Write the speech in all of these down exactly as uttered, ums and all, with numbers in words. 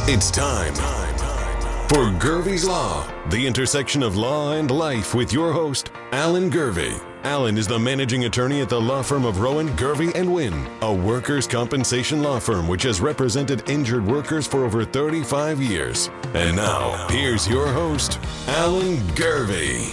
It's time for Gervie's Law, the intersection of law and life with your host, Alan Gervie. Alan is the managing attorney at the law firm of Rowan, Gervie and Wynn, a workers' compensation law firm which has represented injured workers for over thirty-five years. And now, here's your host, Alan Gervie.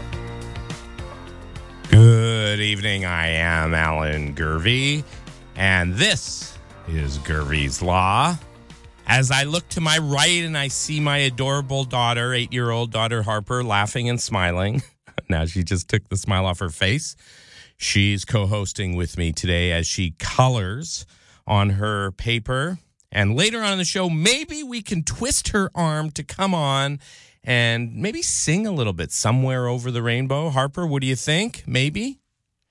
Good evening, I am Alan Gervie, and this is Gervie's Law. As I look to my right and I see my adorable daughter, eight-year-old daughter Harper, laughing and smiling. Now she just took the smile off her face. She's co-hosting with me today as she colors on her paper. And later on in the show, maybe we can twist her arm to come on and maybe sing a little bit, Somewhere Over the Rainbow. Harper, what do you think? Maybe?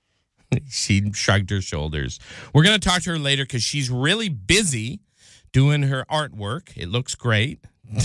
She shrugged her shoulders. We're going to talk to her later because she's really busy doing her artwork. It looks great.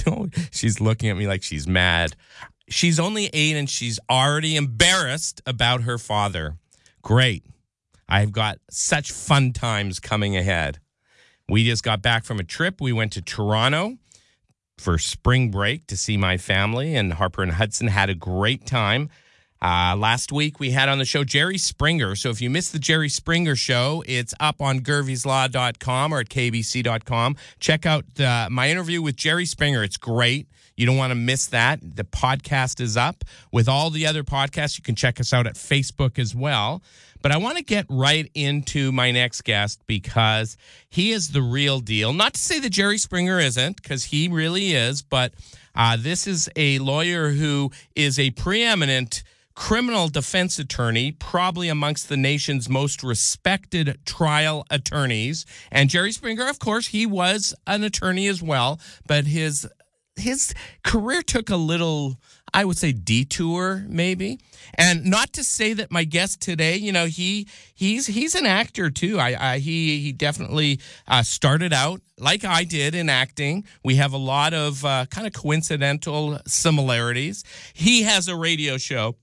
She's looking at me like she's mad. She's only eight and she's already embarrassed about her father. Great. I've got such fun times coming ahead. We just got back from a trip. We went to Toronto for spring break to see my family, and Harper and Hudson had a great time. Uh, last week, we had on the show Jerry Springer. So if you missed the Jerry Springer show, it's up on gervies law dot com or at k b c dot com. Check out uh, my interview with Jerry Springer. It's great. You don't want to miss that. The podcast is up. With all the other podcasts, you can check us out at Facebook as well. But I want to get right into my next guest because he is the real deal. Not to say that Jerry Springer isn't, because he really is, but uh, this is a lawyer who is a preeminent criminal defense attorney, probably amongst the nation's most respected trial attorneys. And Jerry Springer, of course, he was an attorney as well, but his his career took a little, I would say, detour, maybe. And not to say that my guest today, you know, he he's he's an actor too. I, I he he definitely uh, started out like I did in acting. We have a lot of uh, kind of coincidental similarities. He has a radio show.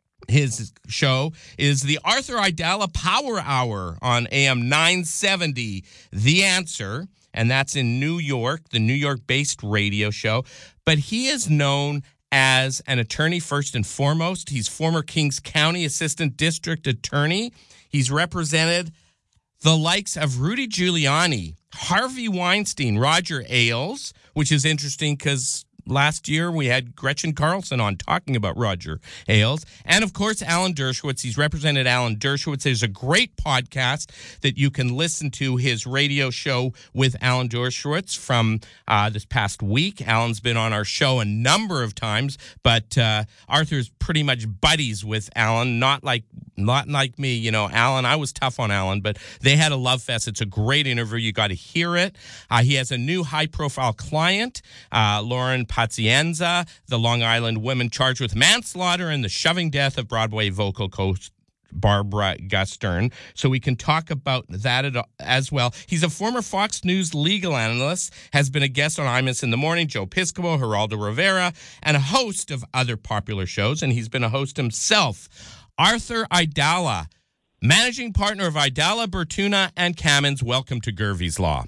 His show is the Arthur Aidala Power Hour on A M nine seventy, The Answer, and that's in New York, the New York-based radio show. But he is known as an attorney first and foremost. He's former Kings County Assistant District Attorney. He's represented the likes of Rudy Giuliani, Harvey Weinstein, Roger Ailes, which is interesting because last year, we had Gretchen Carlson on talking about Roger Ailes. And, of course, Alan Dershowitz. He's represented Alan Dershowitz. There's a great podcast that you can listen to, his radio show with Alan Dershowitz from uh, this past week. Alan's been on our show a number of times, but uh, Arthur's pretty much buddies with Alan, not like not like me. You know, Alan, I was tough on Alan, but they had a love fest. It's a great interview. You got to hear it. Uh, he has a new high-profile client, uh, Lauren Pazienza, the Long Island woman charged with manslaughter and the shoving death of Broadway vocal coach Barbara Gustern. So we can talk about that as well. He's a former Fox News legal analyst, has been a guest on Imus in the Morning, Joe Piscopo, Geraldo Rivera, and a host of other popular shows, and he's been a host himself. Arthur Aidala, managing partner of Aidala, Bertuna, and Kamins. Welcome to Gervie's Law.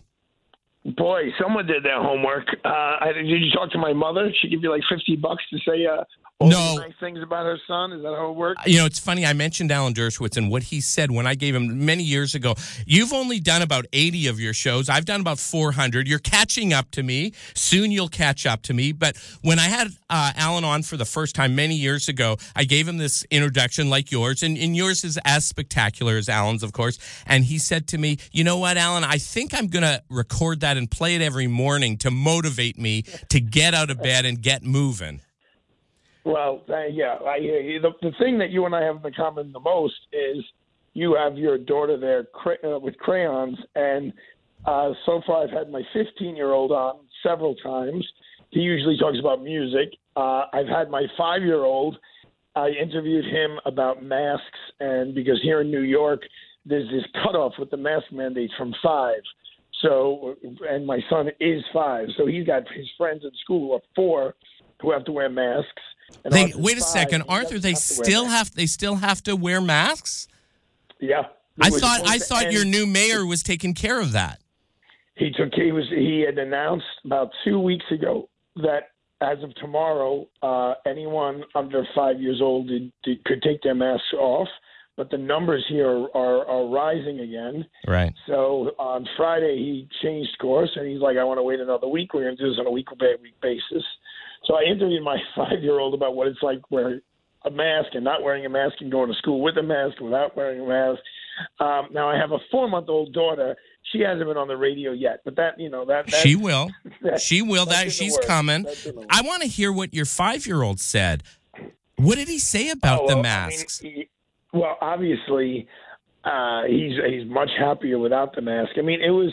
Boy, someone did their homework. Uh, I, did you talk to my mother? She give you like fifty bucks to say uh, all no. the nice things about her son? Is that how it works? You know, it's funny. I mentioned Alan Dershowitz and what he said when I gave him many years ago. You've only done about eighty of your shows. I've done about four hundred. You're catching up to me. Soon you'll catch up to me. But when I had uh, Alan on for the first time many years ago, I gave him this introduction like yours. And, and yours is as spectacular as Alan's, of course. And he said to me, you know what, Alan, I think I'm going to record that and play it every morning to motivate me to get out of bed and get moving. Well, uh, yeah, I hear you. The, the thing that you and I have in common the most is you have your daughter there cray- uh, with crayons, and uh, so far I've had my fifteen-year-old on several times. He usually talks about music. Uh, I've had my five-year-old. I interviewed him about masks, and because here in New York, there's this cutoff with the mask mandate from five. So, and my son is five, so he's got his friends at school who are four who have to wear masks. And they, wait a second, Arthur. They still have they still have to wear masks? Yeah. I thought I thought your new mayor was taking care of that. he took he was he had announced about two weeks ago that as of tomorrow, uh, anyone under five years old did, did, could take their masks off. But the numbers here are, are, are rising again. Right. So on Friday, he changed course, and he's like, I want to wait another week. We're going to do this on a week-by-week basis. So I interviewed my five-year-old about what it's like wearing a mask and not wearing a mask and going to school with a mask without wearing a mask. Um, now, I have a four-month-old daughter. She hasn't been on the radio yet, but that, you know, that she will. That, she will. That she's coming. I want to hear what your five-year-old said. What did he say about oh, well, the masks? I mean, he, Well, obviously, uh, he's he's much happier without the mask. I mean, it was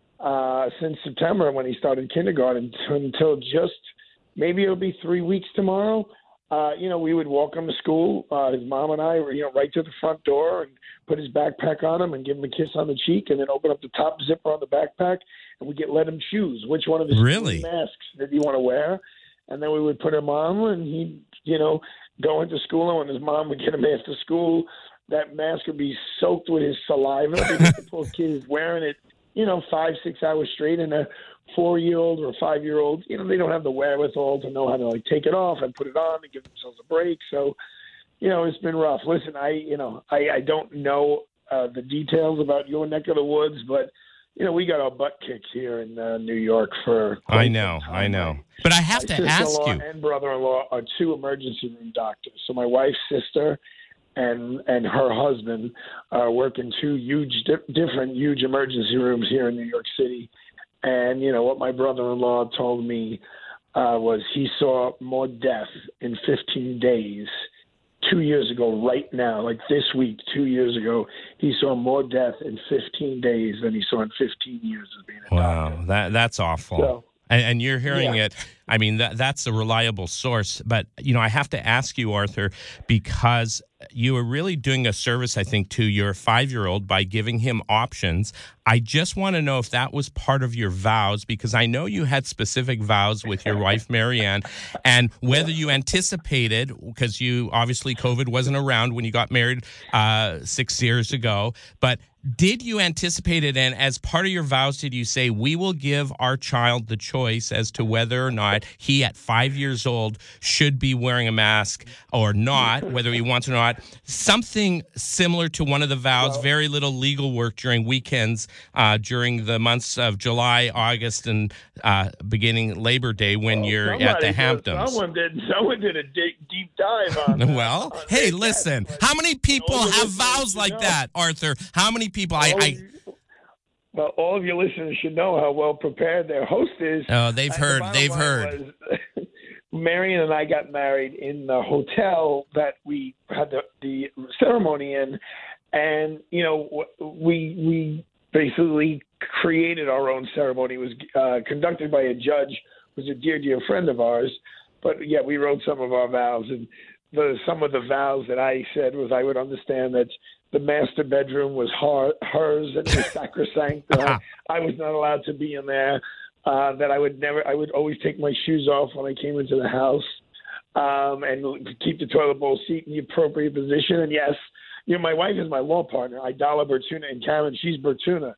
uh, since September when he started kindergarten t- until just maybe it'll be three weeks tomorrow. Uh, you know, we would walk him to school. Uh, his mom and I were, you know, right to the front door and put his backpack on him and give him a kiss on the cheek and then open up the top zipper on the backpack and we get let him choose which one of his really? masks did he want to wear. And then we would put him on and he'd, you know, go into school, and when his mom would get him after school, that mask would be soaked with his saliva because the poor kid is wearing it, you know, five, six hours straight, and a four-year-old or a five-year-old, you know, they don't have the wherewithal to know how to, like, take it off and put it on and give themselves a break. So, you know, it's been rough. Listen, I, you know, I, I don't know uh, the details about your neck of the woods, but, you know, we got our butt kicked here in uh, New York for I know, I know. But I have my to ask you. and brother-in-law are two emergency room doctors. So my wife's sister and and her husband uh, work in two huge, di- different huge emergency rooms here in New York City. And, you know, what my brother-in-law told me uh, was he saw more death in fifteen days two years ago right now, like this week, two years ago, he saw more death in fifteen days than he saw in fifteen years of being a wow, doctor. that that's awful. So, and, and you're hearing yeah. it. I mean, that that's a reliable source. But, you know, I have to ask you, Arthur, because you are really doing a service, I think, to your five-year-old by giving him options. I just want to know if that was part of your vows, because I know you had specific vows with your wife, Marianne, and whether you anticipated, because you obviously COVID wasn't around when you got married uh, six years ago, but did you anticipate it? And as part of your vows, did you say, we will give our child the choice as to whether or not he at five years old should be wearing a mask or not, whether he wants or not? Something similar to one of the vows, well, very little legal work during weekends, uh, during the months of July, August, and uh, beginning Labor Day when well, you're at the did, Hamptons. Someone did, someone did a deep, deep dive on Well, on hey, listen, that. how many people have vows like know. that, Arthur? How many people? I, I Well, all of your listeners should know how well prepared their host is. Oh, they've and heard. The They've heard. Was, Marion and I got married in the hotel that we had the, the ceremony in, and you know we we basically created our own ceremony. It was uh, conducted by a judge who's a dear, dear friend of ours. But yeah, we wrote some of our vows, and the, some of the vows that I said was I would understand that the master bedroom was her, hers and it was sacrosanct. uh, I was not allowed to be in there. Uh, that I would never, I would always take my shoes off when I came into the house, um, and keep the toilet bowl seat in the appropriate position. And yes, you know, my wife is my law partner, Idala Bertuna, and Karen, she's Bertuna.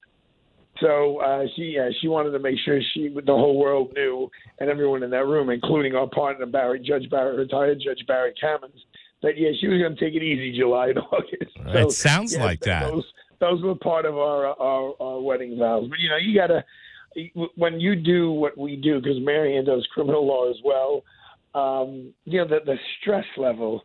So uh, she, yeah, she wanted to make sure she, the whole world knew, and everyone in that room, including our partner Barry, Judge Barry, retired Judge Barry Cammons, that yeah, she was going to take it easy July and August. So, it sounds yes, like that. Those, those were part of our, our our wedding vows. But you know, you gotta when you do what we do, because Marianne does criminal law as well. Um, you know, the the stress level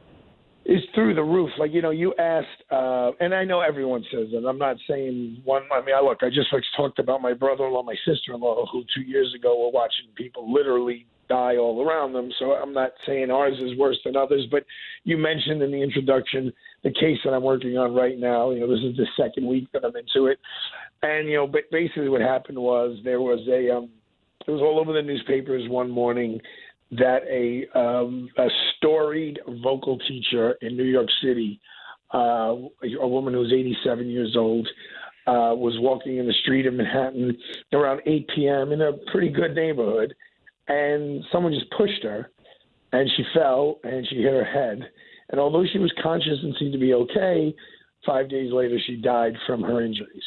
is through the roof. Like, you know, you asked, uh, and I know everyone says it. I'm not saying one. I mean, I look, I just like talked about my brother-in-law, my sister-in-law, who two years ago were watching people literally die all around them. So I'm not saying ours is worse than others, but you mentioned in the introduction the case that I'm working on right now. You know, this is the second week that I'm into it. And, you know, but basically what happened was there was a, um, it was all over the newspapers one morning that a, um, a storied vocal teacher in New York City, uh, a woman who was eighty-seven years old, uh, was walking in the street of Manhattan around eight p.m. in a pretty good neighborhood, and someone just pushed her, and she fell, and she hit her head. And although she was conscious and seemed to be okay, five days later she died from her injuries.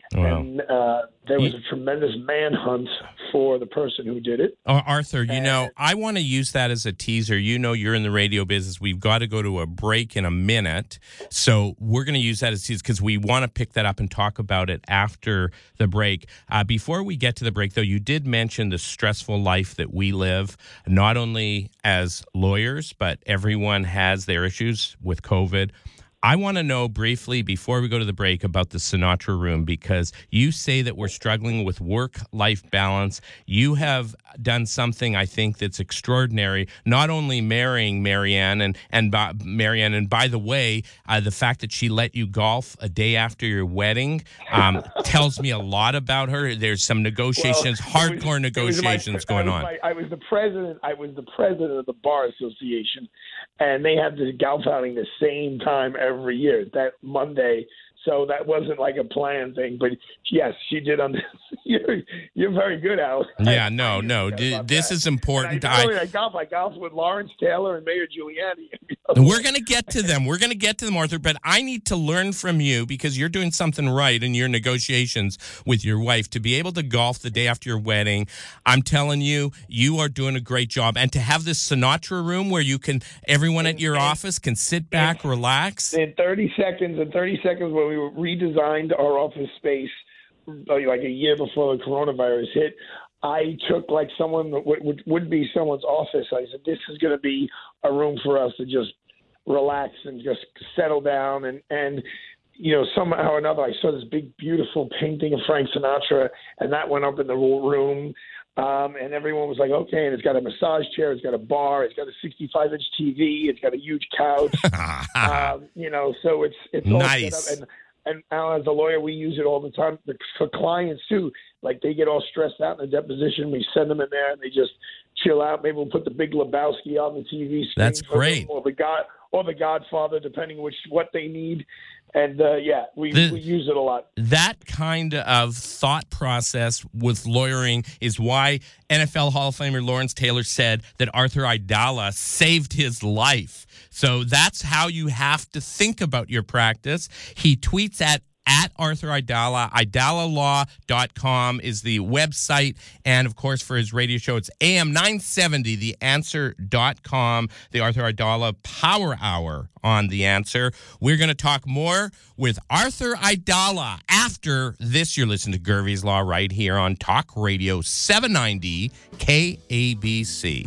Wow. And uh, there was a tremendous manhunt for the person who did it. Oh, Arthur, you And- know, I want to use that as a teaser. You know, you're in the radio business. We've got to go to a break in a minute. So we're going to use that as teaser because we want to pick that up and talk about it after the break. Uh, before we get to the break, though, you did mention the stressful life that we live, not only as lawyers, but everyone has their issues with COVID. I want to know briefly before we go to the break about the Sinatra Room, because you say that we're struggling with work-life balance. You have done something I think that's extraordinary, not only marrying Marianne and and by, Marianne, and by the way, uh, the fact that she let you golf a day after your wedding um, tells me a lot about her. There's some negotiations, Well, it was- hardcore it was my- negotiations I going was on. my- I was the president. I was the president of the Bar Association, and they have this golf outing the same time every year, that Monday. So that wasn't like a planned thing, but yes, she did. On you're you're very good, Al. Yeah, I- no, I no. forgot D- about this that. is And important. I, I, not only I golf. I golfed with Lawrence Taylor and Mayor Giuliani. We're going to get to them. We're going to get to them, Arthur, but I need to learn from you because you're doing something right in your negotiations with your wife to be able to golf the day after your wedding. I'm telling you, you are doing a great job. And to have this Sinatra Room where you can, everyone at your office can sit back, relax. In thirty seconds, in thirty seconds, when we redesigned our office space, like a year before the coronavirus hit, I took like someone that would, would, would be someone's office. I said, this is going to be a room for us to just relax and just settle down. And, and, you know, somehow or another, I saw this big, beautiful painting of Frank Sinatra, and that went up in the room. Um, and everyone was like, okay, and it's got a massage chair, it's got a bar, it's got a sixty-five inch T V, it's got a huge couch. um, you know, so it's it's all Nice. set up. And, and Alan, as a lawyer, we use it all the time for clients too. Like they get all stressed out in the deposition, we send them in there and they just chill out. Maybe we'll put the Big Lebowski on the T V screen. That's for them, great. Or the God, or the Godfather, depending which what they need. And uh, yeah, we, The- we use it a lot. That kind of thought process with lawyering is why N F L Hall of Famer Lawrence Taylor said that Arthur Aidala saved his life. So that's how you have to think about your practice. He tweets at At Arthur Aidala. Aidala Law dot com is the website. And, of course, for his radio show, it's A M nine seventy, the answer dot com, the Arthur Aidala Power Hour on The Answer. We're going to talk more with Arthur Aidala after this. You're listening to Gervais Law right here on Talk Radio seven ninety K A B C.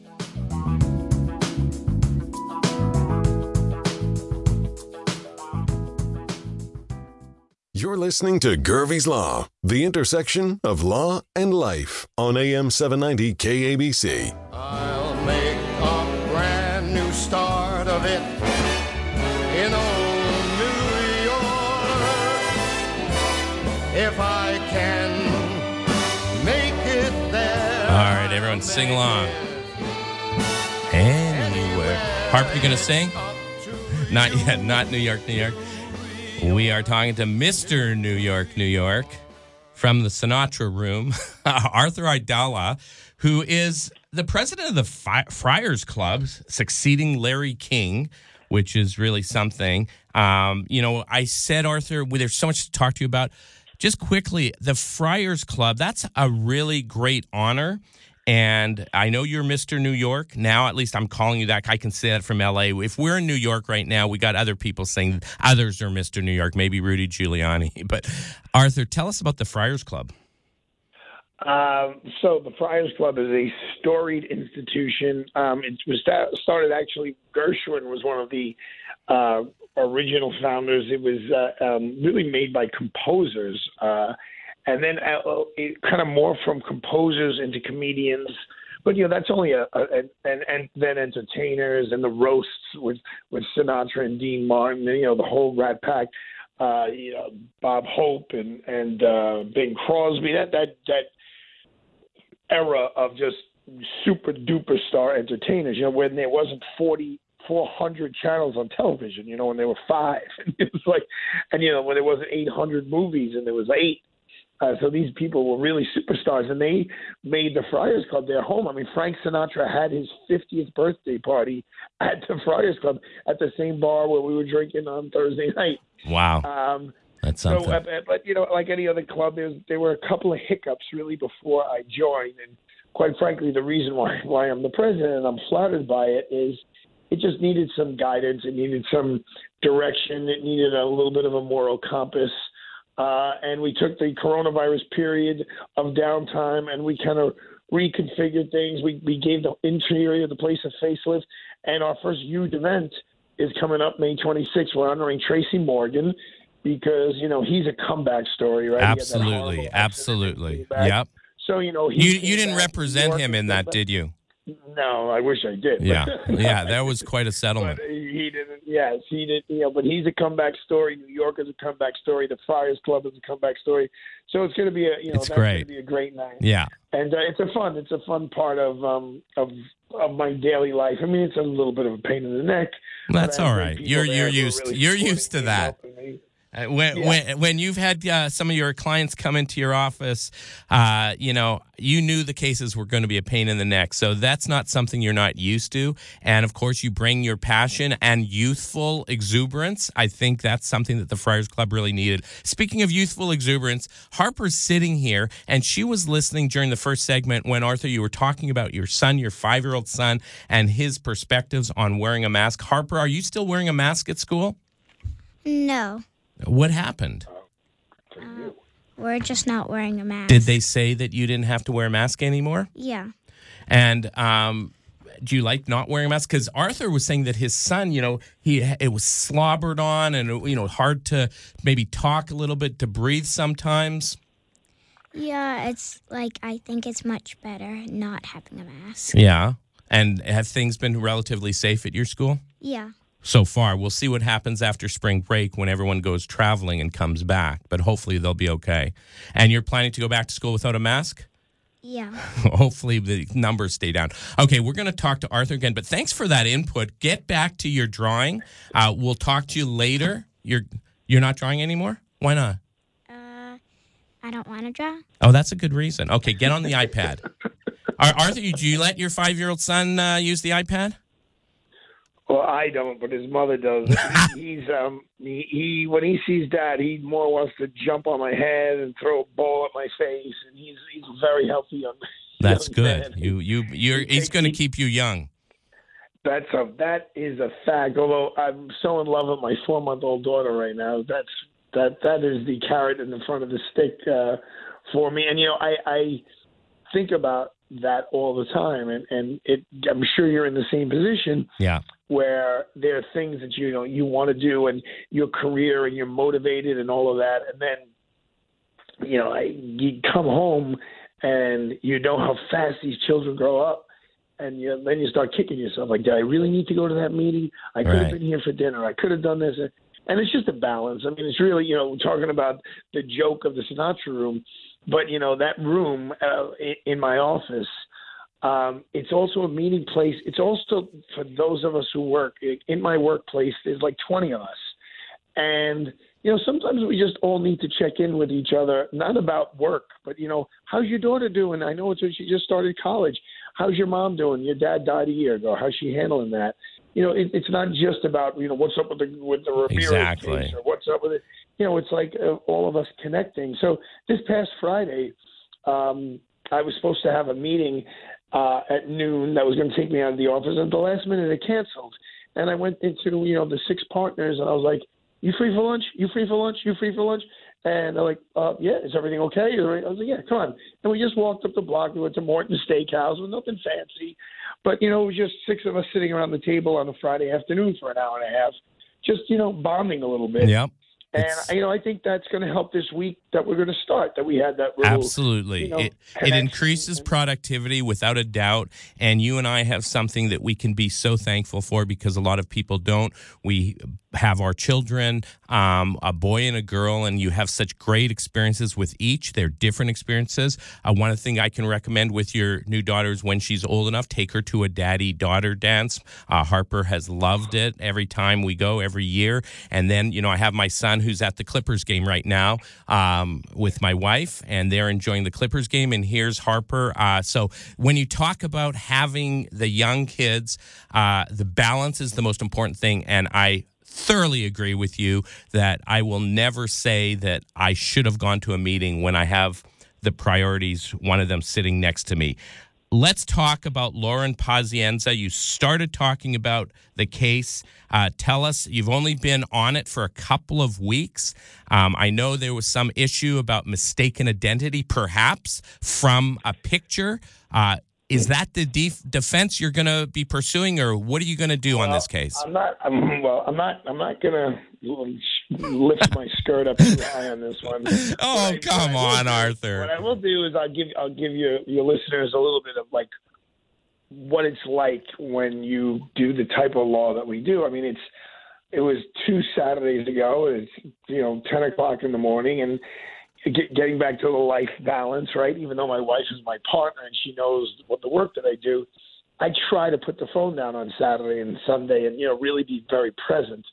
You're listening to Gervais Law, the intersection of law and life on A M seven ninety K A B C. I'll make a brand new start of it in old New York if I can make it there. All right, everyone, sing along. Anywhere. Harp, you going to sing? Not yet. Not New York, New York. We are talking to Mister New York, New York from the Sinatra Room, Arthur Aidala, who is the president of the Fi- Friars Club, succeeding Larry King, which is really something. Um, you know, I said, Arthur, well, there's so much to talk to you about. Just quickly, the Friars Club, that's a really great honor. And I know you're Mister New York. Now, at least I'm calling you that. I can say that from L A. If we're in New York right now, we got other people saying others are Mister New York, maybe Rudy Giuliani. But, Arthur, tell us about the Friars Club. Um, so the Friars Club is a storied institution. Um, it was sta- started actually. Gershwin was one of the uh, original founders. It was uh, um, really made by composers, uh, and then uh, it kind of morphed from composers into comedians. But you know that's only a, a, a and and then entertainers and the roasts with with Sinatra and Dean Martin. And, you know the whole Rat Pack. Uh, you know Bob Hope and and uh, Bing Crosby. That that that. era of just super duper star entertainers, you know, when there wasn't forty, four hundred channels on television, you know, when there were five. And it was like, and, you know, when there wasn't eight hundred movies and there was eight. Uh, so these people were really superstars, and they made the Friars Club their home. I mean, Frank Sinatra had his fiftieth birthday party at the Friars Club at the same bar where we were drinking on Thursday night. Wow. Um, That's So, something. uh, but you know, like any other club, there's, there were a couple of hiccups really before I joined, and quite frankly, the reason why why I'm the president and I'm flattered by it is it just needed some guidance. It needed some direction. It needed a little bit of a moral compass. Uh, and we took the coronavirus period of downtime and we kind of reconfigured things. We, we gave the interior of the place a facelift. And our first huge event is coming up May twenty-sixth. We're honoring Tracy Morgan because, you know, he's a comeback story, right? Absolutely. Absolutely. Yep. So, you know, he You you didn't represent him in that, did you? No, I wish I did. Yeah, yeah, that was quite a settlement. But he didn't. Yes, he did. You know, but he's a comeback story. New York is a comeback story. The Friars Club is a comeback story. So it's going to be a you know it's that's great. going to be a great night. Yeah, and uh, it's a fun. It's a fun part of um of of my daily life. I mean, it's a little bit of a pain in the neck. That's all right. You're you're used really you're used to that. Uh, when, yeah. when when you've had uh, some of your clients come into your office, uh, you know, you knew the cases were going to be a pain in the neck. So that's not something you're not used to. And, of course, you bring your passion and youthful exuberance. I think that's something that the Friars Club really needed. Speaking of youthful exuberance, Harper's sitting here, and she was listening during the first segment when, Arthur, you were talking about your son, your five-year-old son, and his perspectives on wearing a mask. Harper, are you still wearing a mask at school? No. What happened? Uh, we're just not wearing a mask. Did they say that you didn't have to wear a mask anymore? Yeah. And um, do you like not wearing a mask? Because Arthur was saying that his son, you know, he it was slobbered on and, you know, hard to maybe talk a little bit, to breathe sometimes. Yeah, it's like I think it's much better not having a mask. Yeah. And have things been relatively safe at your school? Yeah. So far. We'll see what happens after spring break when everyone goes traveling and comes back, but hopefully they'll be okay. And you're planning to go back to school without a mask? Yeah. Hopefully the numbers stay down. Okay, we're going to talk to Arthur again, but thanks for that input. Get back to your drawing. Uh, we'll talk to you later. You're you're not drawing anymore? Why not? Uh, I don't want to draw. Oh, that's a good reason. Okay, get on the iPad. Arthur, do you let your five-year-old son uh, use the iPad? Well, I don't, but his mother does. he, he's um he, he when he sees Dad, he more wants to jump on my head and throw a ball at my face, and he's he's very healthy young. That's young good. man. You you you're He he's takes- going to he- keep you young. That's a that is a fact. Although I'm so in love with my four month old daughter right now, that's that that is the carrot in the front of the stick uh, for me. And you know, I, I think about that all the time, and and it. I'm sure you're in the same position. Yeah. Where there are things that you know you want to do and your career and you're motivated and all of that, and then you know I, you come home and you know how fast these children grow up, and you, then you start kicking yourself like, did I really need to go to that meeting? I could Right. have been here for dinner. I could have done this, and it's just a balance. I mean, it's really you know we're talking about the joke of the Sinatra room, but you know that room uh, in, in my office. Um, it's also a meeting place. It's also for those of us who work in my workplace. There's like twenty of us, and you know sometimes we just all need to check in with each other, not about work, but you know how's your daughter doing? I know it's she just started college. How's your mom doing? Your dad died a year ago. How's she handling that? You know, it, it's not just about you know what's up with the with the Ramirez Exactly. case or what's up with it. You know, it's like uh, all of us connecting. So this past Friday, um, I was supposed to have a meeting. Uh, at noon, that was going to take me out of the office. At the last minute, it canceled. And I went into, you know, the six partners, and I was like, you free for lunch? You free for lunch? You free for lunch? And they're like, uh, yeah, is everything okay? I was like, yeah, come on. And we just walked up the block. We went to Morton Steakhouse with nothing fancy. But, you know, it was just six of us sitting around the table on a Friday afternoon for an hour and a half, just, you know, bonding a little bit. Yep. And, It's- you know, I think that's going to help this week that we're going to start, that we had that little, Absolutely. you know, it, it connection. increases productivity without a doubt. And you and I have something that we can be so thankful for because a lot of people don't. We have our children, um, a boy and a girl, and you have such great experiences with each. They're different experiences. Uh, one thing I can recommend with your new daughter is when she's old enough, take her to a daddy-daughter dance. Uh, Harper has loved it every time we go, every year. And then, you know, I have my son who's at the Clippers game right now um, with my wife, and they're enjoying the Clippers game, and here's Harper. Uh, so when you talk about having the young kids, uh, the balance is the most important thing, and I thoroughly agree with you that I will never say that I should have gone to a meeting when I have the priorities, one of them sitting next to me. Let's talk about Lauren Pazienza. You started talking about the case. Uh, tell us, you've only been on it for a couple of weeks. Um, I know there was some issue about mistaken identity, perhaps, from a picture. Uh, is that the def- defense you're going to be pursuing, or what are you going to do well, on this case? I'm not. I'm, well, I'm not. I'm not going to lift my skirt up too high on this one. Oh, I, come on, do, Arthur. What I will do is I'll give I'll give you your listeners a little bit of like what it's like when you do the type of law that we do. I mean, it's it was two Saturdays ago. It's you know ten o'clock in the morning, and get, getting back to the life balance, right? Even though my wife is my partner and she knows what the work that I do, I try to put the phone down on Saturday and Sunday, and you know really be very present.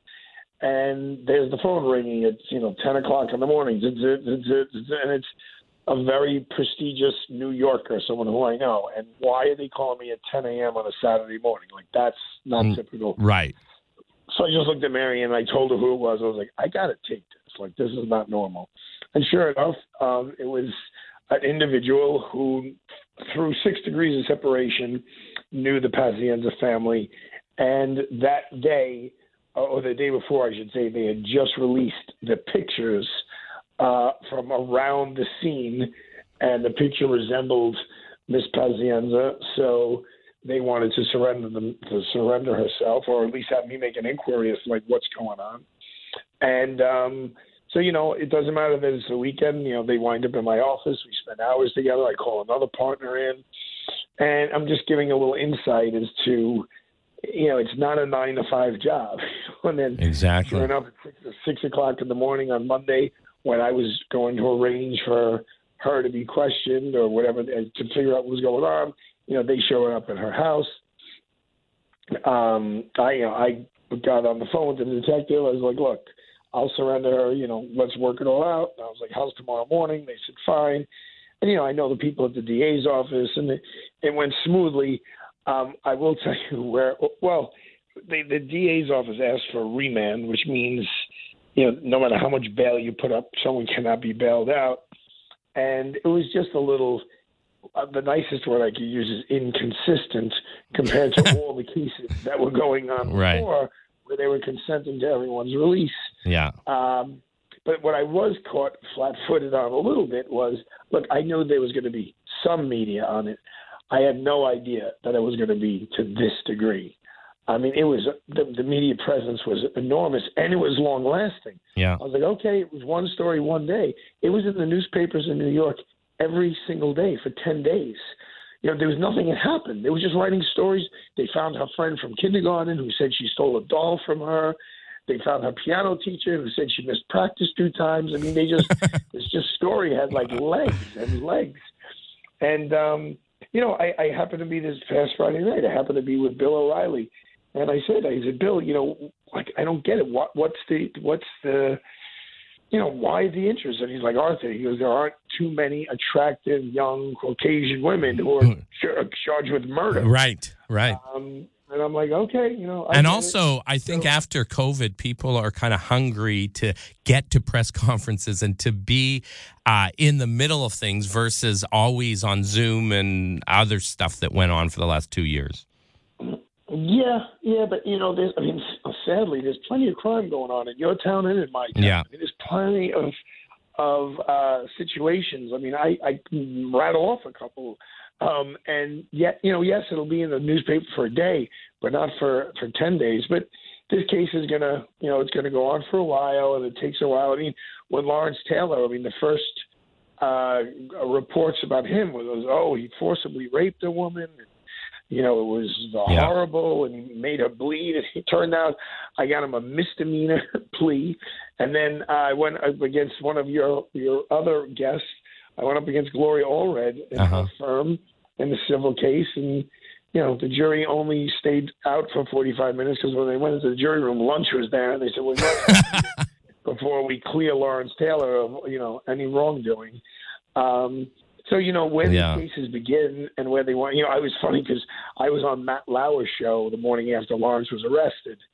And there's the phone ringing at, you know, ten o'clock in the morning. And it's a very prestigious New Yorker, someone who I know. And why are they calling me at ten a.m. on a Saturday morning? Like, that's not mm, typical. Right. So I just looked at Mary and I told her who it was. I was like, I got to take this. Like, this is not normal. And sure enough, um, it was an individual who, through six degrees of separation, knew the Pazienza family. And that day, or the day before, I should say, they had just released the pictures uh, from around the scene, and the picture resembled Miss Pazienza, so they wanted to surrender them, to surrender herself, or at least have me make an inquiry as to like what's going on. And um, so, you know, it doesn't matter that it's the weekend. You know, they wind up in my office. We spend hours together. I call another partner in, and I'm just giving a little insight as to, you know, it's not a nine to five job. And then, exactly. Sure enough, at six, six o'clock in the morning on Monday, when I was going to arrange for her to be questioned or whatever to figure out what was going on, you know, they showed up at her house. Um, I, you know, I got on the phone with the detective. I was like, "Look, I'll surrender her. You know, let's work it all out." And I was like, "How's tomorrow morning?" They said, "Fine." And you know, I know the people at the D A's office, and it, it went smoothly. Um, I will tell you where, well, the, the D A's office asked for remand, which means, you know, no matter how much bail you put up, someone cannot be bailed out. And it was just a little, uh, the nicest word I could use is inconsistent compared to all the cases that were going on right. before, where they were consenting to everyone's release. Yeah. Um, but what I was caught flat-footed on a little bit was, look, I knew there was going to be some media on it. I had no idea that it was going to be to this degree. I mean, it was the, the media presence was enormous, and it was long-lasting. Yeah. I was like, okay, it was one story one day. It was in the newspapers in New York every single day for ten days. You know, there was nothing that happened. They were just writing stories. They found her friend from kindergarten who said she stole a doll from her. They found her piano teacher who said she missed practice two times. I mean, they just this just story had like legs and legs. And, um, you know, I, I happened to be this past Friday night. I happened to be with Bill O'Reilly. And I said, I said, Bill, you know, like, I don't get it. What, what's the, what's the, you know, why the interest? And he's like, Arthur, he goes, there aren't too many attractive young Caucasian women who are char- charged with murder. Right, right. Um, and I'm like, okay, you know. I and also, it. I think so, after COVID, people are kind of hungry to get to press conferences and to be uh, in the middle of things versus always on Zoom and other stuff that went on for the last two years. Yeah, yeah, but, you know, there's, I mean, sadly, there's plenty of crime going on in your town and in my town. Yeah. I mean, there's plenty of of uh, situations. I mean, I, I can rattle off a couple. Um, and yet, you know, yes, it'll be in the newspaper for a day, but not for, for ten days. But this case is going to, you know, it's going to go on for a while, and it takes a while. I mean, when Lawrence Taylor, I mean, the first uh, reports about him was, oh, he forcibly raped a woman. You know, it was uh, yeah. horrible, and he made her bleed. And it turned out I got him a misdemeanor plea. And then I went up against one of your, your other guests. I went up against Gloria Allred in uh-huh. her firm in the civil case, and you know the jury only stayed out for forty-five minutes because when they went into the jury room, lunch was there, and they said, "Well, before we clear Lawrence Taylor of you know any wrongdoing." Um, so you know when yeah. the cases begin and where they want, you know, I was funny because I was on Matt Lauer's show the morning after Lawrence was arrested,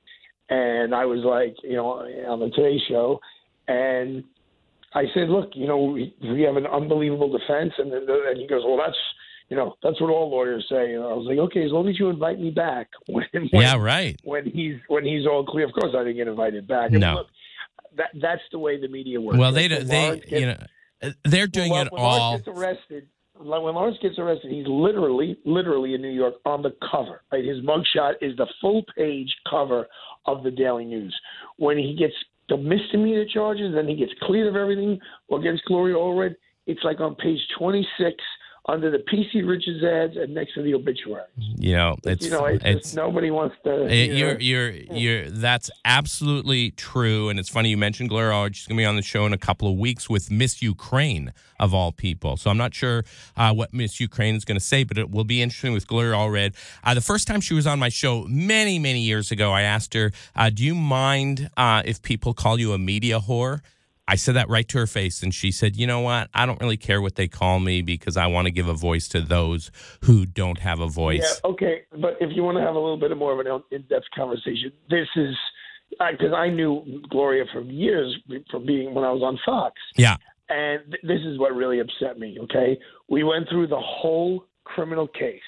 And I was like, you know, on the Today Show, and I said, look, you know, we, we have an unbelievable defense. And, then, and he goes, well, that's, you know, that's what all lawyers say. And I was like, okay, as long as you invite me back. When, when, yeah, right. When he's when he's all clear. Of course I didn't get invited back. No. I mean, look, that, that's the way the media works. Well, they, so they gets, you know, they're doing well, it when all. Lawrence gets arrested, when Lawrence gets arrested, he's literally, literally in New York on the cover. Right? His mugshot is the full page cover of the Daily News. When he gets the misdemeanor charges, then he gets cleared of everything against Gloria Allred, it's like on page twenty-six under the P C Richards ads and next to the obituaries. You know, it's you know, it's, it's just, nobody wants to. It, You you're, know, you're, you're, that's absolutely true. And it's funny you mentioned Gloria Allred. She's going to be on the show in a couple of weeks with Miss Ukraine, of all people. So I'm not sure uh, what Miss Ukraine is going to say, but it will be interesting with Gloria Allred. Uh, the first time she was on my show many, many years ago, I asked her, uh, do you mind uh, if people call you a media whore? I said that right to her face, and she said, you know what? I don't really care what they call me because I want to give a voice to those who don't have a voice. Yeah, okay. But if you want to have a little bit more of an in-depth conversation, this is because I, I knew Gloria for years from being when I was on Fox. Yeah. And th- this is what really upset me, okay? We went through the whole criminal case,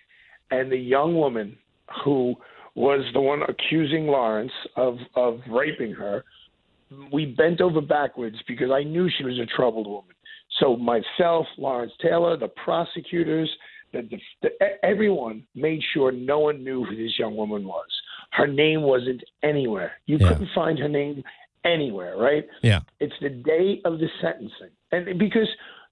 and the young woman who was the one accusing Lawrence of, of raping her, we bent over backwards because I knew she was a troubled woman. So myself, Lawrence Taylor, the prosecutors, the, the, everyone made sure no one knew who this young woman was. Her name wasn't anywhere. You Yeah. couldn't find her name anywhere, right? Yeah. It's the day of the sentencing. And because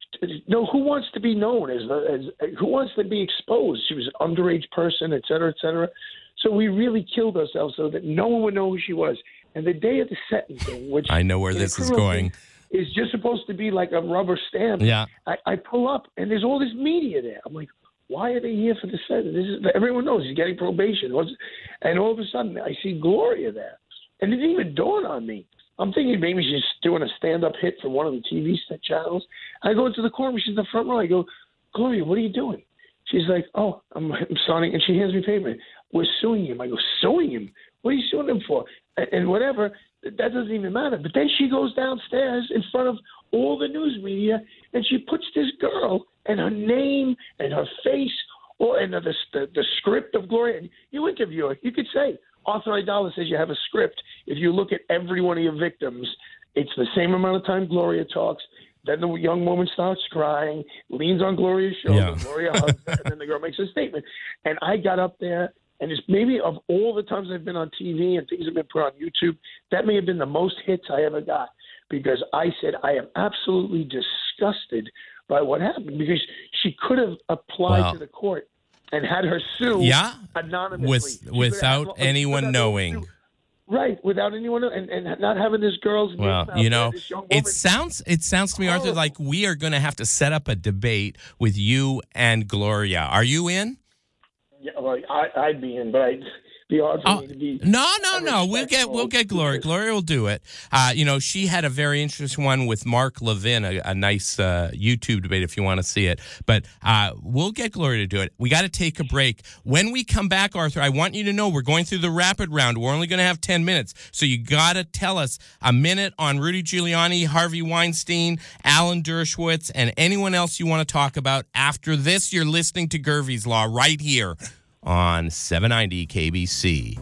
no, who wants to be known as, as who wants to be exposed? She was an underage person, et cetera, et cetera. So we really killed ourselves so that no one would know who she was. And the day of the sentencing, which I know where this is going, is just supposed to be like a rubber stamp. Yeah. I, I pull up and there's all this media there. I'm like, why are they here for the sentence? This is, everyone knows he's getting probation. What's, and all of a sudden I see Gloria there. And it didn't even dawn on me. I'm thinking maybe she's doing a stand-up hit for one of the T V channels. I go into the courtroom. She's in the front row. I go, Gloria, what are you doing? She's like, oh, I'm, I'm signing. And she hands me paper. We're suing him. I go, suing him? What are you suing him for? And, and whatever. That doesn't even matter. But then she goes downstairs in front of all the news media, and she puts this girl and her name and her face, or and the, the, the script of Gloria. And you interview her. You could say, Arthur Aidala says you have a script. If you look at every one of your victims, it's the same amount of time Gloria talks. Then the young woman starts crying, leans on Gloria's shoulder. Yeah. Gloria hugs her, and then the girl makes a statement. And I got up there, and it's maybe of all the times I've been on T V and things have been put on YouTube, that may have been the most hits I ever got, because I said I am absolutely disgusted by what happened, because she could have applied Wow. to the court and had her sue yeah, anonymously. with She could without have- anyone without knowing. sue- Right, without anyone, and, and not having this girl's name Well, out you there, know, this young it woman. sounds it sounds to me, Arthur, Horrible. like we are going to have to set up a debate with you and Gloria. Are you in? Yeah, well, I, I'd be in, but I'd be hard for Oh, me to be. no, no, no. We'll get we'll get Gloria. because- Gloria will do it. Uh, you know, she had a very interesting one with Mark Levin, a, a nice uh, YouTube debate if you want to see it. But uh, we'll get Gloria to do it. We got to take a break. When we come back, Arthur, I want you to know we're going through the rapid round. We're only going to have ten minutes, so you got to tell us a minute on Rudy Giuliani, Harvey Weinstein, Alan Dershowitz, and anyone else you want to talk about. After this, you're listening to Gervie's Law right here on seven ninety K B C.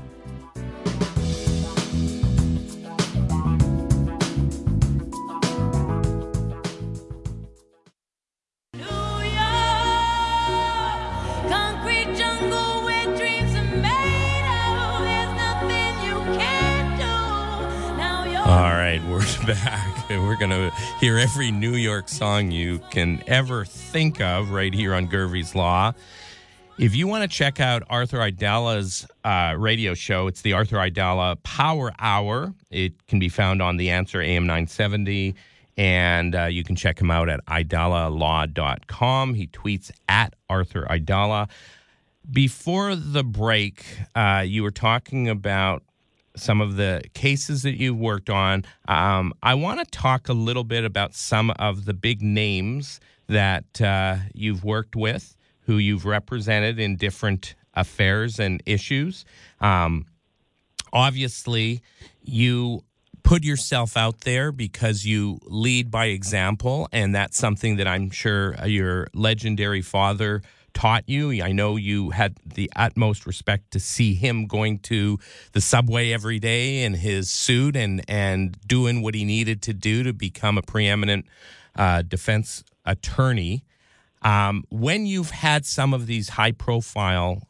Concrete jungle where dreams are made of. There's nothing you can't do. Now you're All right, we're back. We're going to hear every New York song you can ever think of right here on Gervie's Law. If you want to check out Arthur Aidala's uh, radio show, it's the Arthur Aidala Power Hour. It can be found on The Answer A M nine seventy, and uh, you can check him out at aidala law dot com. He tweets at Arthur Aidala. Before the break, uh, you were talking about some of the cases that you've worked on. Um, I want to talk a little bit about some of the big names that uh, you've worked with, who you've represented in different affairs and issues. Um, obviously, you put yourself out there because you lead by example, and that's something that I'm sure your legendary father taught you. I know you had the utmost respect to see him going to the subway every day in his suit and, and doing what he needed to do to become a preeminent uh, defense attorney. Um, when you've had some of these high-profile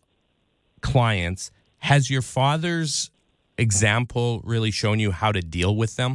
clients, has your father's example really shown you how to deal with them?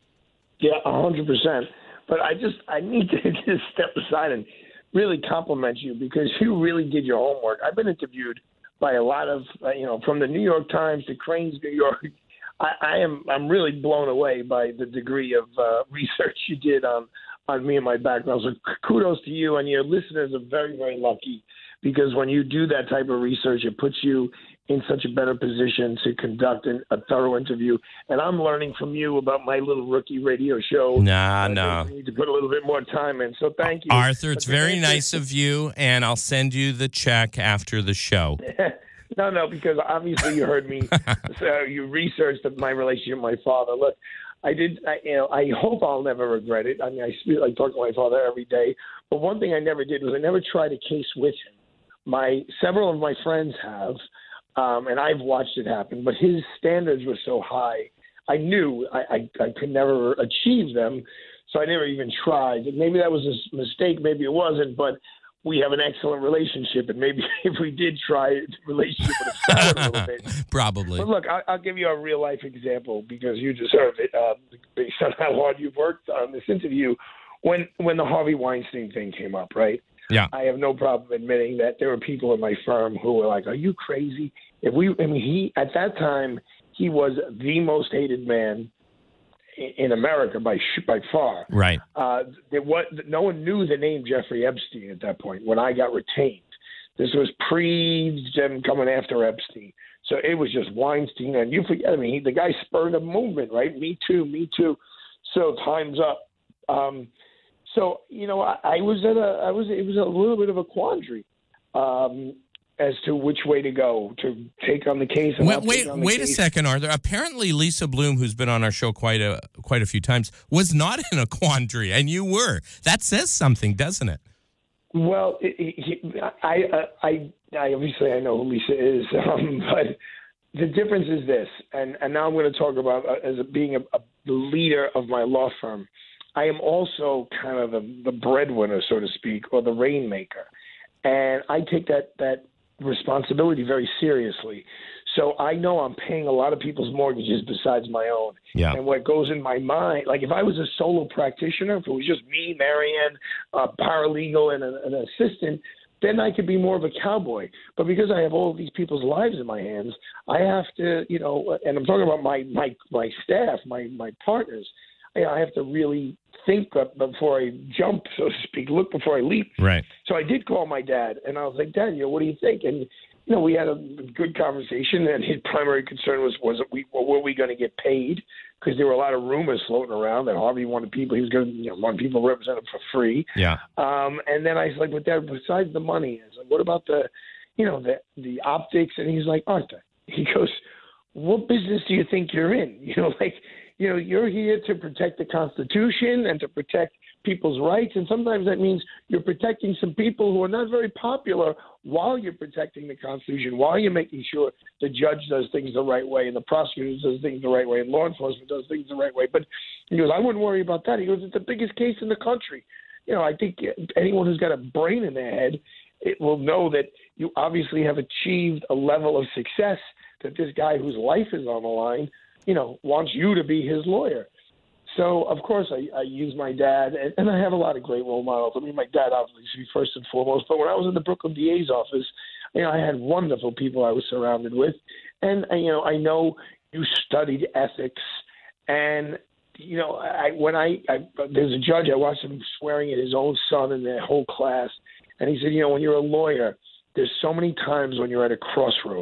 Yeah, a hundred percent. But I just I need to just step aside and really compliment you because you really did your homework. I've been interviewed by a lot of uh, you know, from the New York Times to Crain's New York. I, I am I'm really blown away by the degree of uh, research you did on on me and my background. So kudos to you, and your listeners are very very lucky because when you do that type of research, it puts you in such a better position to conduct an, a thorough interview. And I'm learning from you about my little rookie radio show. Nah, I no. need to put a little bit more time in. So thank you. Arthur, it's But very the- nice of you, and I'll send you the check after the show. No, no, because obviously you heard me. So you researched my relationship with my father. Look, I did. I, you know, I hope I'll never regret it. I mean, I speak, I talk to my father every day. But one thing I never did was I never tried a case with him. My several of my friends have, um, and I've watched it happen. But his standards were so high, I knew I, I, I could never achieve them. So I never even tried. Maybe that was a mistake. Maybe it wasn't. But we have an excellent relationship, and maybe if we did try it, the relationship would have soured a little bit. Probably. But look, I, I'll give you a real life example because you deserve it, uh, based on how hard you've worked on this interview. When when the Harvey Weinstein thing came up, right? Yeah. I have no problem admitting that there were people in my firm who were like, "Are you crazy?" If we, I mean, he at that time he was the most hated man in America by by far. Right. Uh, there was, no one knew the name Jeffrey Epstein at that point when I got retained. This was pre them coming after Epstein. So it was just Weinstein. And you forget, I mean, he, the guy spurred a movement, right? Me too, me too. So time's up. Um, so, you know, I, I was at a, I was, it was a little bit of a quandary. Um, as to which way to go, to take on the case. And Wait, not wait, take on the wait a case. second, Arthur. Apparently, Lisa Bloom, who's been on our show quite a quite a few times, was not in a quandary, and you were. That says something, doesn't it? Well, it, it, I, I, I obviously I know who Lisa is, um, but the difference is this, and, and now I'm going to talk about uh, as a, being a, a the leader of my law firm. I am also kind of the, the breadwinner, so to speak, or the rainmaker, and I take that that. responsibility very seriously. So I know I'm paying a lot of people's mortgages besides my own. Yeah. And what goes in my mind, like if I was a solo practitioner, if it was just me, Marianne, a paralegal, and a, an assistant, then I could be more of a cowboy. But because I have all of these people's lives in my hands, I have to, you know, and I'm talking about my my, my staff, my, my partners, I, I have to really think before I jump, so to speak, look before I leap. Right. So I did call my dad, and I was like, Dad, you know, what do you think? And, you know, we had a good conversation, and his primary concern was, was we, were we going to get paid? Because there were a lot of rumors floating around that Harvey wanted people, he was going to, you know, want people represented for free. Yeah. Um, and then I was like, but Dad, besides the money, I was like, what about the, you know, the, the optics? And he's like, Arthur, he goes, what business do you think you're in? You know, like, you know, you're here to protect the Constitution and to protect people's rights. And sometimes that means you're protecting some people who are not very popular while you're protecting the Constitution, while you're making sure the judge does things the right way and the prosecutor does things the right way and law enforcement does things the right way. But he goes, I wouldn't worry about that. He goes, it's the biggest case in the country. You know, I think anyone who's got a brain in their head, it will know that you obviously have achieved a level of success that this guy whose life is on the line, you know, wants you to be his lawyer. So, of course, I, I use my dad, and, and I have a lot of great role models. I mean, my dad, obviously, first and foremost. But when I was in the Brooklyn D A's office, you know, I had wonderful people I was surrounded with. And, and you know, I know you studied ethics. And, you know, I, when I, I there's a judge, I watched him swearing at his own son and their whole class. And he said, you know, when you're a lawyer, there's so many times when you're at a crossroads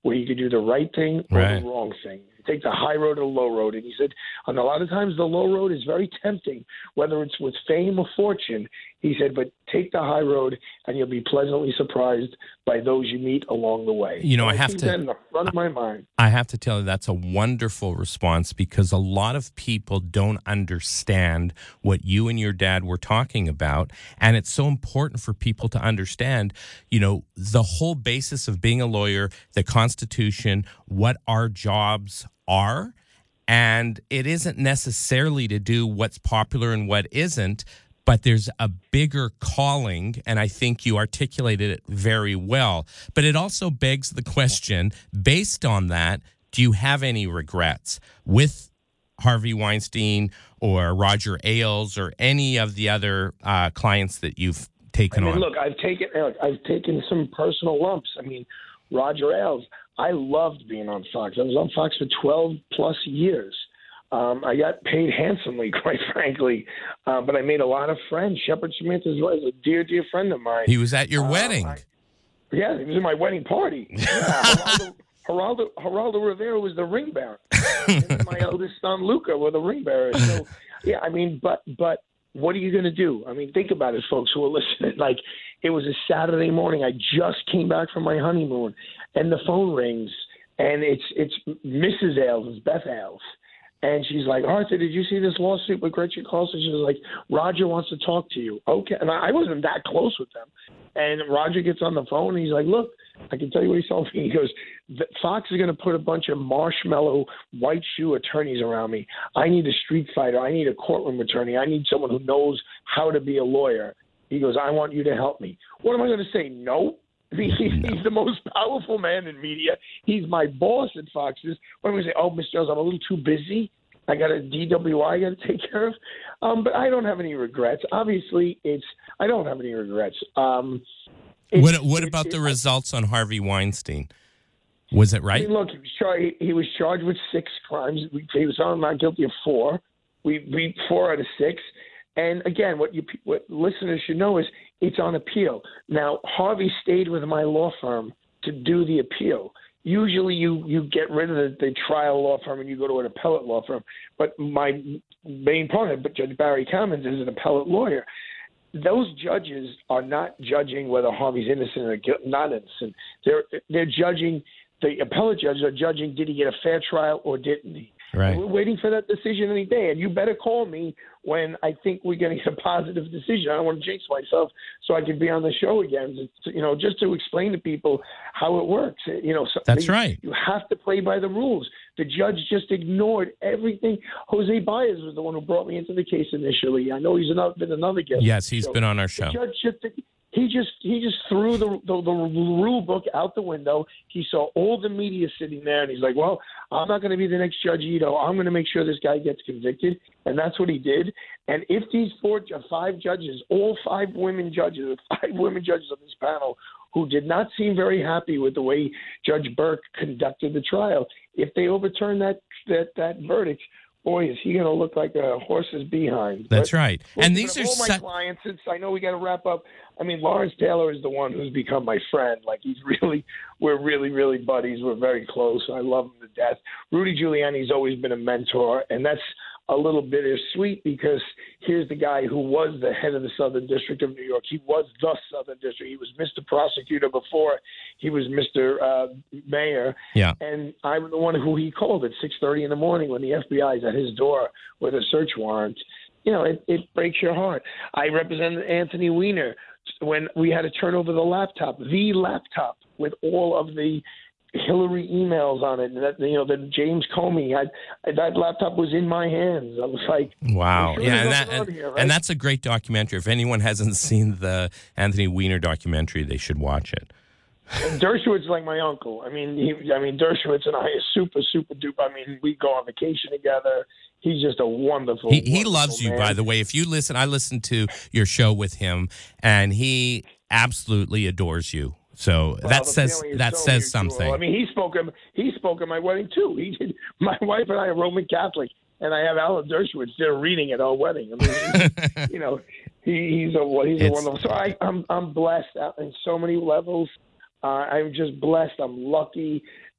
where you could do the right thing or Right. the wrong thing. Take the high road or the low road. And he said, and a lot of times the low road is very tempting, whether it's with fame or fortune. He said, but take the high road and you'll be pleasantly surprised by those you meet along the way. You know, So I have keep to- that in the front of my mind. I have to tell you, that's a wonderful response because a lot of people don't understand what you and your dad were talking about. And it's so important for people to understand, you know, the whole basis of being a lawyer, the Constitution, what our jobs are. And it isn't necessarily to do what's popular and what isn't, but there's a bigger calling, and I think you articulated it very well. But it also begs the question, based on that, do you have any regrets with Harvey Weinstein or Roger Ailes or any of the other uh, clients that you've taken I mean, on? look, I've taken look, I've taken some personal lumps. I mean, Roger Ailes, I loved being on Fox. I was on Fox for twelve plus years. Um, I got paid handsomely, quite frankly, uh, but I made a lot of friends. Shepard Smith is was a dear, dear friend of mine. He was at your Uh, wedding. I- yeah, he was in my wedding party. Yeah, Geraldo, Geraldo, Geraldo Rivera was the ring bearer. And my eldest son, Luca, were the ring bearers. So, yeah, I mean, but but what are you going to do? I mean, think about it, folks who are listening. Like, it was a Saturday morning. I just came back from my honeymoon, and the phone rings, and it's it's Missus Ailes, it's Beth Ailes. And she's like, Arthur, did you see this lawsuit with Gretchen Carlson? She was like, Roger wants to talk to you. Okay. And I wasn't that close with them. And Roger gets on the phone, and he's like, look, I can tell you what he told me. He goes, Fox is going to put a bunch of marshmallow white shoe attorneys around me. I need a street fighter. I need a courtroom attorney. I need someone who knows how to be a lawyer. He goes, I want you to help me. What am I going to say? No. I mean, he's, he's the most powerful man in media. He's my boss at Fox. What am I going to say? Oh, Mister Jones, I'm a little too busy. I got a D W I I got to take care of. Um, but I don't have any regrets. Obviously, it's I don't have any regrets. Um, it's, What What it- about it- the results on Harvey Weinstein? Was it I right? mean, look, he was, charged, he was charged with six crimes. We- He was found not guilty of four. We beat four out of six. And again, what you what listeners should know is it's on appeal. Now, Harvey stayed with my law firm to do the appeal. Usually, you you get rid of the, the trial law firm and you go to an appellate law firm. But my main partner, but Judge Barry Cummins, is an appellate lawyer. Those judges are not judging whether Harvey's innocent or guil- not innocent. They're they're judging. The appellate judges are judging: did he get a fair trial or didn't he? Right. And we're waiting for that decision any day. And you better call me when I think we're going to get a positive decision. I don't want to jinx myself, so I can be on the show again. To, you know, just to explain to people how it works. You know, so That's they- right. You have to play by the rules. The judge just ignored everything. Jose Baez was the one who brought me into the case initially. I know he's another, been another guest. Yes, he's So been on our the show. judge just he just he just threw the, the the rule book out the window. He saw all the media sitting there, and he's like, "Well, I'm not going to be the next Judge Ito. I'm going to make sure this guy gets convicted," and that's what he did. And if these four, five judges, all five women judges, five women judges on this panel, who did not seem very happy with the way Judge Burke conducted the trial, if they overturn that that that verdict, boy, is he going to look like a horse's behind. That's But- right. Look, And but these of are all my su- clients. Since I know we got to wrap up. I mean, Lawrence Taylor is the one who's become my friend. Like he's really, we're really, really buddies. We're very close. I love him to death. Rudy Giuliani's always been a mentor, and that's a little bittersweet because here's the guy who was the head of the Southern District of New York. He was the Southern District. He was Mister Prosecutor before he was Mister Uh, Mayor. Yeah. And I'm the one who he called at six thirty in the morning when the F B I is at his door with a search warrant. You know, it, it breaks your heart. I represented Anthony Weiner when we had to turn over the laptop, the laptop with all of the Hillary emails on it. And that, you know, that James Comey had, that laptop was in my hands. I was like, Wow. I'm sure Yeah, there's and nothing that on and, here, right? and that's a great documentary. If anyone hasn't seen the Anthony Weiner documentary, they should watch it. And Dershowitz is like my uncle. I mean, he, I mean, Dershowitz and I are super, super duper. I mean, we go on vacation together. He's just a wonderful. He he wonderful loves you, man. by the way. If you listen, I listened to your show with him, and he absolutely adores you. So Well, that the says feeling is that so says mutual. something. I mean, he spoke at he spoke at my wedding too. He did. My wife and I are Roman Catholic, and I have Alan Dershowitz there reading at our wedding. I mean, he's, you know, he, he's a he's a It's- wonderful. So I, I'm I'm blessed out in so many levels. Uh, I'm just blessed. I'm lucky.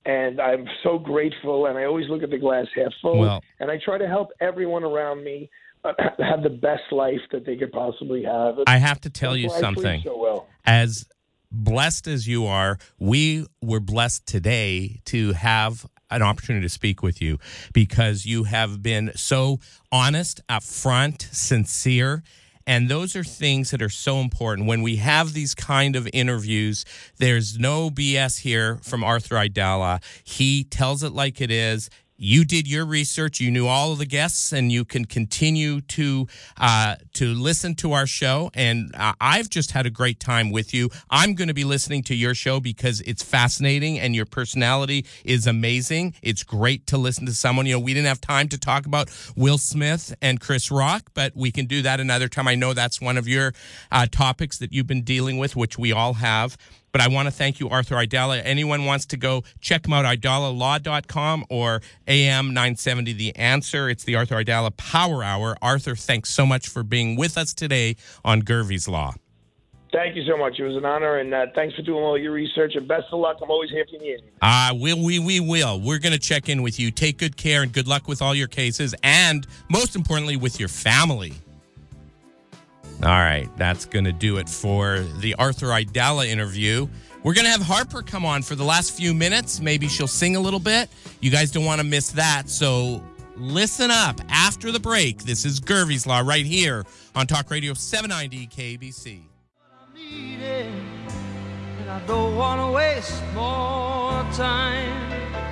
And I'm so grateful, and I always look at the glass half full, Well- and I try to help everyone around me uh, have the best life that they could possibly have. I have to tell That's you why I sleep something. so well. As blessed as you are, we were blessed today to have an opportunity to speak with you because you have been so honest, upfront, sincere. And those are things that are so important. When we have these kind of interviews, there's no B S here from Arthur Aidala. He tells it like it is. You did your research. You knew all of the guests, and you can continue to uh, to listen to our show. And uh, I've just had a great time with you. I'm going to be listening to your show because it's fascinating, and your personality is amazing. It's great to listen to someone. You know, we didn't have time to talk about Will Smith and Chris Rock, but we can do that another time. I know that's one of your uh, topics that you've been dealing with, which we all have. But I want to thank you, Arthur Aidala. Anyone wants to go check him out, aidala law dot com or A M nine seventy The Answer. It's the Arthur Aidala Power Hour. Arthur, thanks so much for being with us today on Gervie's Law. Thank you so much. It was an honor, and uh, thanks for doing all your research, and best of luck. I'm always here if you need anything. Uh, we, we, we will. We're going to check in with you. Take good care and good luck with all your cases, and most importantly, with your family. All right, that's going to do it for the Arthur Aidala interview. We're going to have Harper come on for the last few minutes. Maybe she'll sing a little bit. You guys don't want to miss that, so listen up. After the break, this is Gervie's Law right here on Talk Radio seven ninety K B C. And I don't want to waste more time.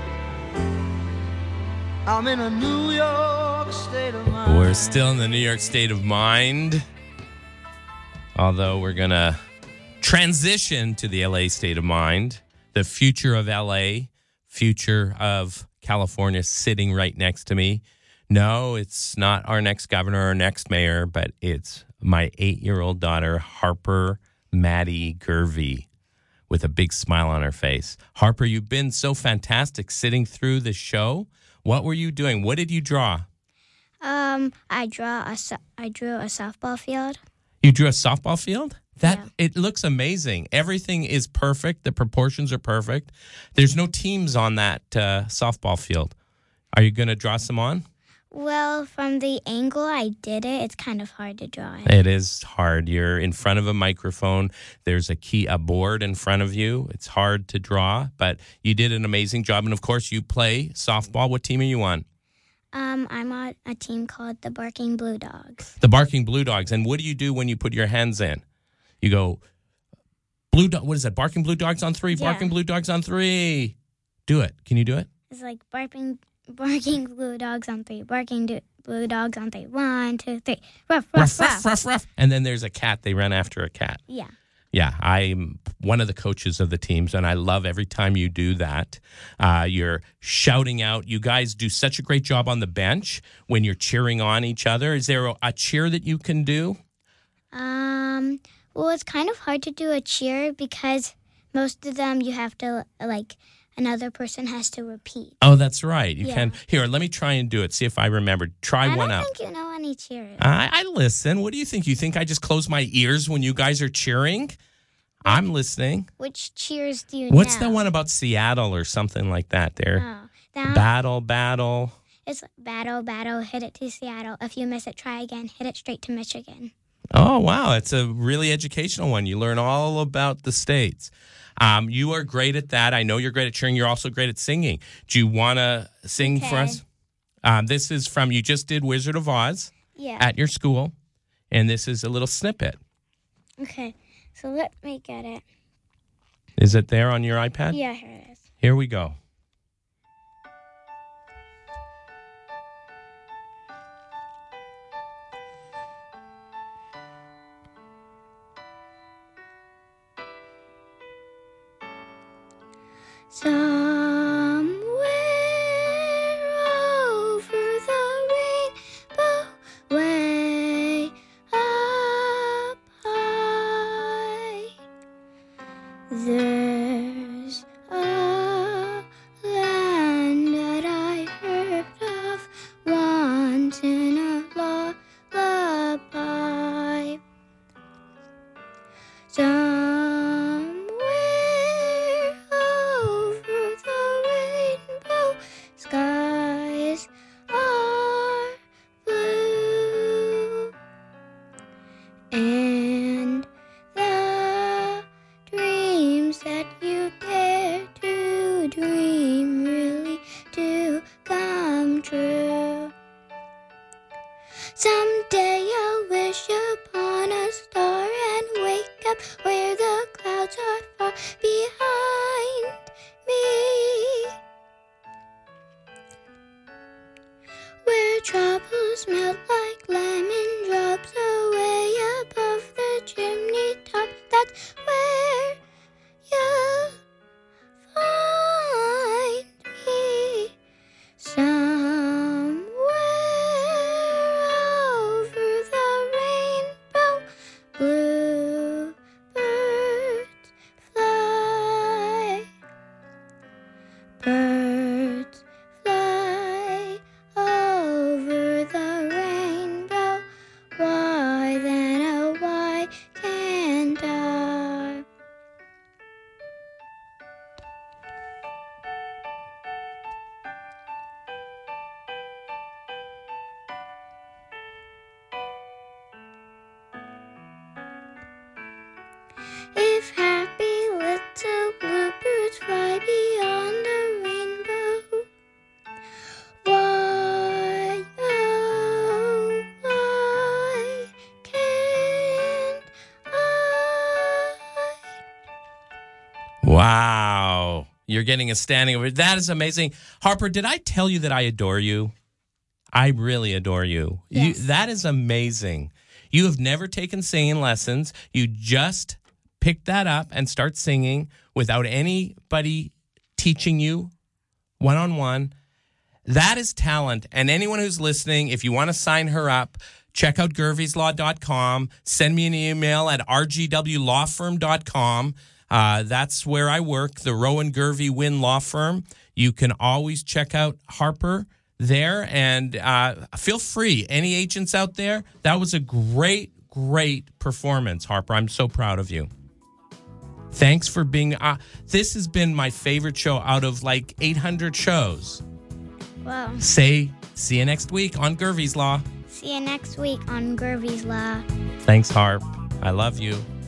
I'm in a New York state of mind. We're still in the New York state of mind. Although we're going to transition to the L A state of mind, the future of L A, future of California sitting right next to me. No, it's not our next governor or next mayor, but it's my eight-year-old daughter, Harper Maddie Gervie, with a big smile on her face. Harper, you've been so fantastic sitting through the show. What were you doing? What did you draw? Um, I draw a so- I drew a softball field. You drew a softball field? That Yeah. It looks amazing. Everything is perfect. The proportions are perfect. There's no teams on that uh, softball field. Are you going to draw some on? Well, from the angle I did it, it's kind of hard to draw it. It is hard. You're in front of a microphone. There's a key, a board in front of you. It's hard to draw, but you did an amazing job. And of course, you play softball. What team are you on? Um, I'm on a team called the Barking Blue Dogs. The Barking Blue Dogs. And what do you do when you put your hands in? You go, blue dog. What is that? Barking Blue Dogs on three. Yeah. Barking Blue Dogs on three. Do it. Can you do it? It's like barking, barking blue dogs on three. Barking do- blue dogs on three. One, two, three. Ruff, Ruff, ruff, ruff, ruff. ruff, ruff. And then there's a cat. They run after a cat. Yeah. Yeah, I'm one of the coaches of the teams, and I love every time you do that. Uh, you're shouting out. You guys do such a great job on the bench when you're cheering on each other. Is there a, a cheer that you can do? Um, well, it's kind of hard to do a cheer because most of them you have to, like, another person has to repeat. Oh, that's right. You Yeah. can. Here, let me try and do it. See if I remember. Try I one don't out. think you know any cheers. I, I listen. What do you think? You think I just close my ears when you guys are cheering? I'm listening. Which cheers do you What's know? the one about Seattle or something like that there? Oh, that, Battle, battle. it's battle, battle, hit it to Seattle. If you miss it, try again. Hit it straight to Michigan. Oh, wow. It's a really educational one. You learn all about the states. Um, you are great at that. I know you're great at cheering. You're also great at singing. Do you want to sing for Okay. us? Um, this is from, you just did Wizard of Oz Yeah. at your school, and this is a little snippet. Okay, so let me get it. Is it there on your iPad? Yeah, here it is. Here we go. Somewhere over the rainbow, way up high, there's a land that I heard of once in a lullaby. Somewhere over the dare to dream really do come true. Someday I'll wish upon a star and wake up where the clouds are far behind me, where troubles melt like lemon drops away above the chimney top. That's where you'll find me, somewhere over the rainbow. Blue birds fly, birds fly over the rainbow. Why then, oh why can't I? If happy little bluebirds fly beyond the rainbow, why, oh, why can't I? Wow. You're getting a standing ovation. That is amazing. Harper, did I tell you that I adore you? I really adore you. Yes. you. That is amazing. You have never taken singing lessons. You just picked that up and start singing without anybody teaching you one-on-one. That is talent. And anyone who's listening, if you want to sign her up, check out gervys law dot com. Send me an email at r g w law firm dot com. Uh, that's where I work, the Rowan Gervy Wynn Law Firm. You can always check out Harper there, and uh, feel free. Any agents out there, that was a great, great performance, Harper. I'm so proud of you. Thanks for being, uh, this has been my favorite show out of like eight hundred shows. Wow. Say, see you next week on Gervy's Law. See you next week on Gervy's Law. Thanks, Harp. I love you.